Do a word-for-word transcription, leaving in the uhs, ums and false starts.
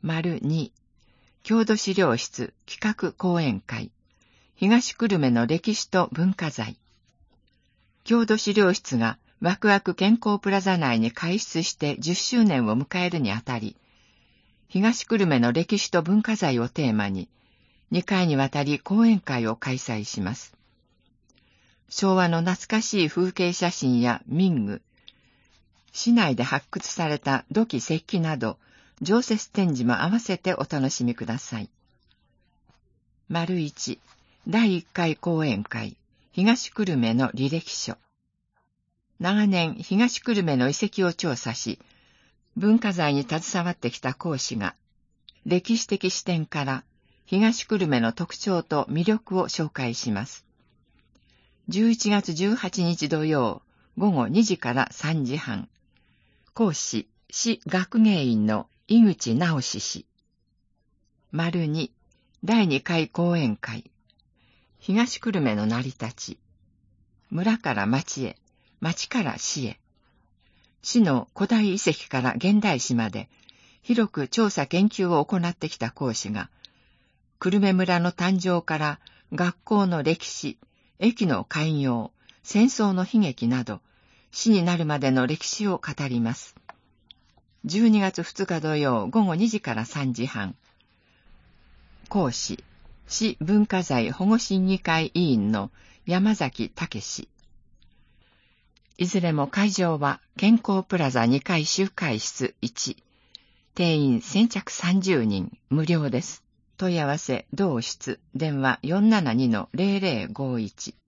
丸に、郷土資料室企画講演会、東久留米の歴史と文化財。郷土資料室がワクワク健康プラザ内に開室してじゅっしゅうねんを迎えるにあたり、東久留米の歴史と文化財をテーマに、にかいにわたり講演会を開催します。昭和の懐かしい風景写真や民具、市内で発掘された土器石器など、常設展示も合わせてお楽しみください。丸一、だいいっかい講演会、東久留米の履歴書。長年、東久留米の遺跡を調査し、文化財に携わってきた講師が、歴史的視点から東久留米の特徴と魅力を紹介します。じゅういちがつじゅうはちにち土曜、ごごにじからさんじはん。講師、市学芸員の井口直氏。丸に、だいにかい講演会。東久留米の成り立ち。村から町へ、町から市へ。市の古代遺跡から現代史まで、広く調査研究を行ってきた講師が、久留米村の誕生から学校の歴史、駅の開業、戦争の悲劇など、市になるまでの歴史を語ります。じゅうにがつふつか土曜ごごにじからさんじはん。講師、市文化財保護審議会委員の山崎武史。いずれも会場は健康プラザにかい集会室いち。定員先着さんじゅうにん、無料です。問い合わせ同室、電話 よんななにのゼロゼロごいち。